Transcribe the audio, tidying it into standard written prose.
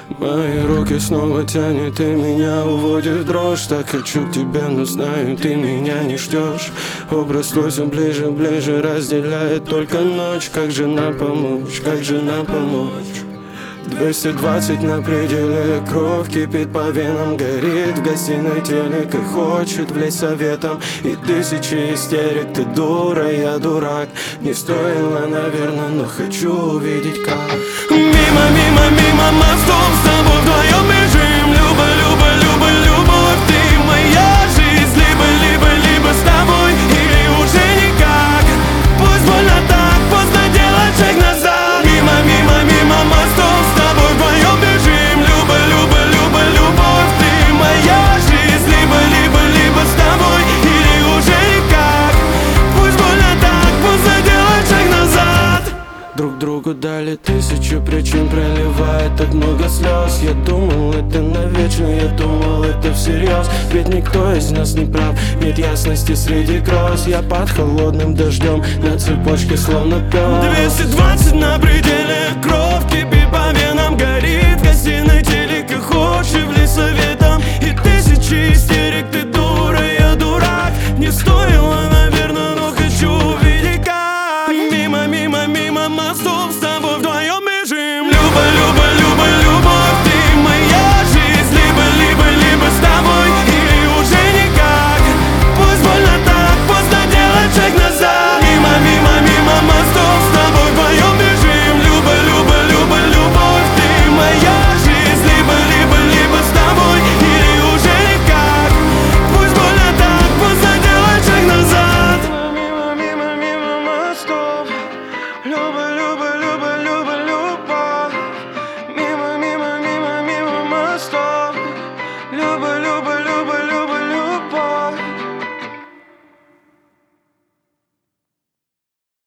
Мои руки снова тянет, и меня уводит в дрожь. Так хочу к тебе, но знаю, ты меня не ждешь. Образ твой все ближе, ближе, разделяет только ночь. Как же нам помочь, как же нам помочь? 220 на пределе, кровь кипит по венам, горит в гостиной телек и хочет влезть советом. И тысячи истерик, ты дура, я дурак. Не стоило, наверное, но хочу увидеть как. Мимо, мимо, мимо мостов с тобой вдвоем бежим. Люба, люба, люба, любовь, ты моя жизнь. Либо, либо, либо с тобой, или уже никак. Пусть больно так, поздно делать шаг назад. Мимо, мимо, мимо мостов с тобой вдвоем бежим. Люба, люба, люба, любовь, ты моя жизнь. Либо, либо, либо с тобой, или уже никак. Пусть больно так, поздно делать шаг назад. Друг другу дали тысячу причин, проливает так много слез. Я думал, это навечно, я думал, это всерьез. Ведь никто из нас не прав, нет ясности среди гроз. Я под холодным дождем, на цепочке словно пес. 220 на пределе, кровь кипит по венам, горит в гостиной телек и хочет влезть советом. И тысячи истерик, ты дура, я дурак. Не стоило,